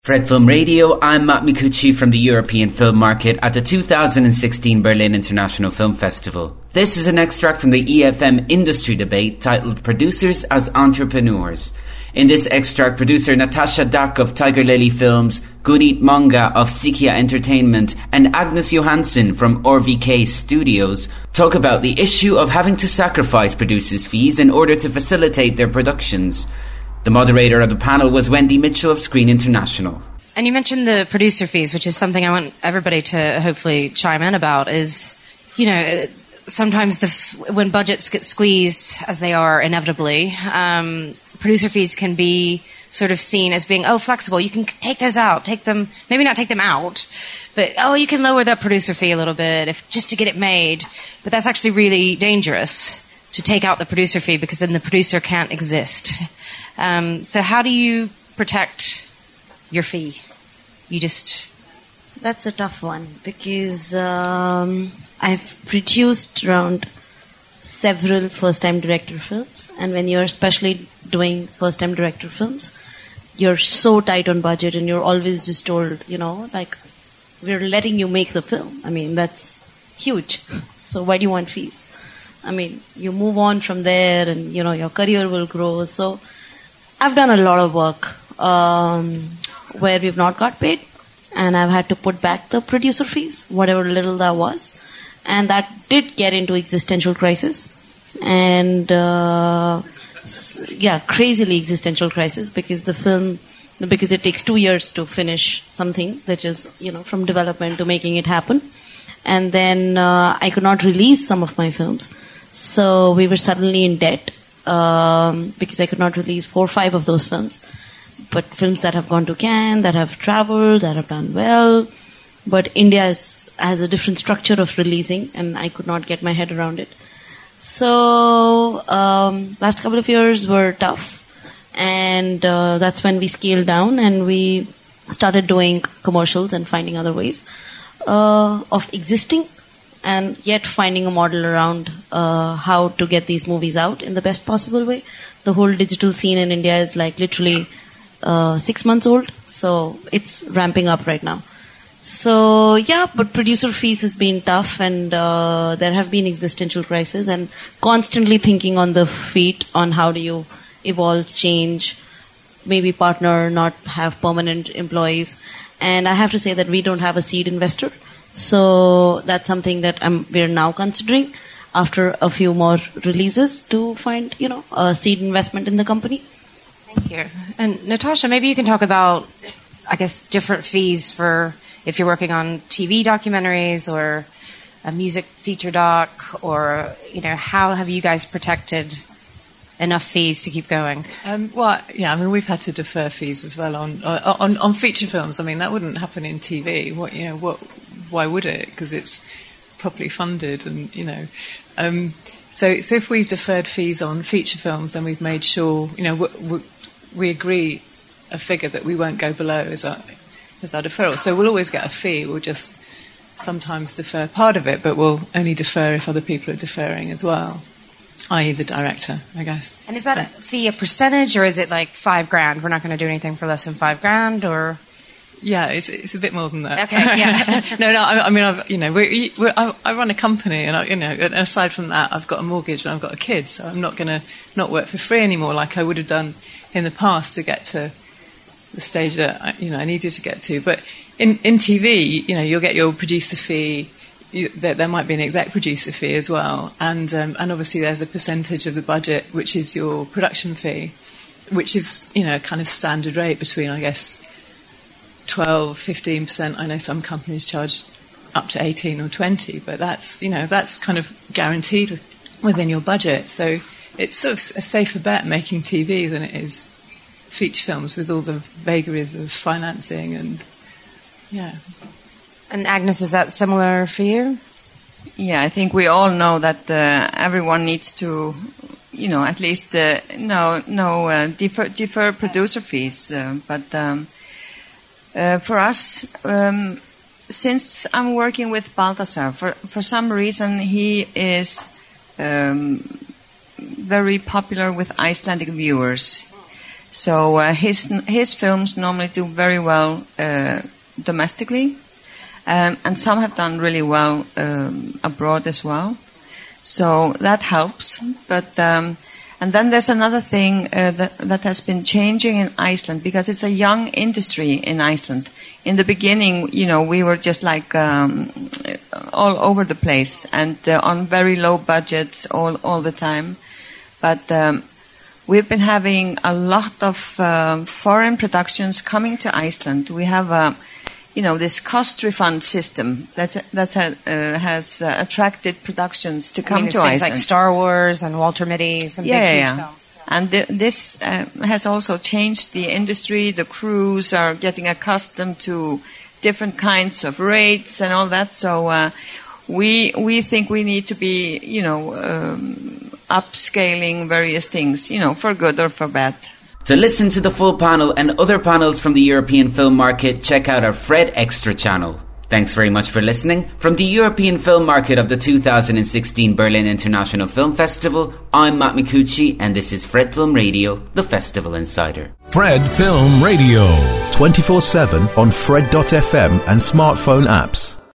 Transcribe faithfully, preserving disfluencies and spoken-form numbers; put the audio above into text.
For Red Film Radio, I'm Matt Micucci from the European Film Market at the two thousand sixteen Berlin International Film Festival. This is an extract from the E F M industry debate titled Producers as Entrepreneurs. In this extract, producer Natasha Dack of Tiger Lily Films, Gunit Monga of Sikia Entertainment, and Agnes Johansson from R V K Studios talk about the issue of having to sacrifice producers' fees in order to facilitate their productions. The moderator of the panel was Wendy Mitchell of Screen International. And you mentioned the producer fees, which is something I want everybody to hopefully chime in about, is, you know, sometimes the f- when budgets get squeezed, as they are inevitably, um, producer fees can be sort of seen as being, oh, flexible. You can take those out, take them, maybe not take them out, but, oh, you can lower that producer fee a little bit if just to get it made. But that's actually really dangerous to take out the producer fee because then the producer can't exist. Um, so how do you protect your fee? You just... That's a tough one because um, I've produced around several first-time director films, and when you're especially doing first-time director films, you're so tight on budget and you're always just told, you know, like, we're letting you make the film. I mean, that's huge. So why do you want fees? I mean, you move on from there and, you know, your career will grow. So I've done a lot of work um, where we've not got paid, and I've had to put back the producer fees, whatever little that was. And that did get into existential crisis. And, uh, yeah, crazily existential crisis because the film, because it takes two years to finish something that is, you know, from development to making it happen. And then uh, I could not release some of my films. So we were suddenly in debt. Um, because I could not release four or five of those films. But films that have gone to Cannes, that have traveled, that have done well. But India is, has a different structure of releasing, and I could not get my head around it. So, um, last couple of years were tough. And uh, that's when we scaled down and we started doing commercials and finding other ways uh, of existing. And yet finding a model around uh, how to get these movies out in the best possible way. The whole digital scene in India is like literally uh, six months old, so it's ramping up right now. So yeah, but producer fees has been tough, and uh, there have been existential crises, and constantly thinking on the feet on how do you evolve, change, maybe partner, not have permanent employees. And I have to say that we don't have a seed investor. So that's something that I'm, we're now considering after a few more releases to find, you know, a seed investment in the company. Thank you. And Natasha, maybe you can talk about, I guess, different fees for if you're working on T V documentaries or a music feature doc, or, you know, how have you guys protected enough fees to keep going? Um, well, yeah, I mean, we've had to defer fees as well on on, on feature films. I mean, that wouldn't happen in T V. What, you know, what... Why would it? Because it's properly funded, and you know. Um, so, so if we've deferred fees on feature films, then we've made sure, you know, we, we, we agree a figure that we won't go below as our as our deferral. So we'll always get a fee. We'll just sometimes defer part of it, but we'll only defer if other people are deferring as well, that is, the director, I guess. And is that a fee a percentage, or is it like five grand? We're not going to do anything for less than five grand, or? Yeah, it's it's a bit more than that. Okay, yeah. no, no. I, I mean, I've, you know, we I, I run a company, and I, you know, and aside from that, I've got a mortgage and I've got a kid, so I'm not going to not work for free anymore, like I would have done in the past to get to the stage that I, you know I needed to get to. But in in T V, you know, you'll get your producer fee. You, there, there might be an exec producer fee as well, and um, and obviously there's a percentage of the budget which is your production fee, which is, you know, kind of standard rate between, I guess, twelve, fifteen percent. I know some companies charge up to eighteen or twenty, but that's, you know, that's kind of guaranteed within your budget. So it's sort of a safer bet making T V than it is feature films with all the vagaries of financing and, yeah. And Agnes, is that similar for you? Yeah, I think we all know that uh, everyone needs to, you know, at least uh, no, no uh, defer, defer producer fees, uh, but. Um, Uh, for us, um, since I'm working with Balthazar, for, for some reason he is um, very popular with Icelandic viewers. So uh, his his films normally do very well uh, domestically, um, and some have done really well um, abroad as well. So that helps. But um, and then there's another thing uh, that that has been changing in Iceland, because it's a young industry in Iceland. In the beginning, you know, we were just like um, all over the place and uh, on very low budgets all all the time. But um, we've been having a lot of um, foreign productions coming to Iceland. We have a You know, this cost refund system that that uh, has uh, attracted productions to come I mean, to things Iceland. like Star Wars and Walter Mitty, some yeah, big, huge yeah. films. Yeah. And th- this uh, has also changed the industry. The crews are getting accustomed to different kinds of rates and all that. So uh, we we think we need to be, you know, um, upscaling various things, you know, for good or for bad. To listen to the full panel and other panels from the European film market, check out our Fred Extra channel. Thanks very much for listening. From the European film market of the two thousand sixteen Berlin International Film Festival, I'm Matt Micucci, and this is Fred Film Radio, the Festival Insider. Fred Film Radio. twenty-four seven on Fred dot f m and smartphone apps.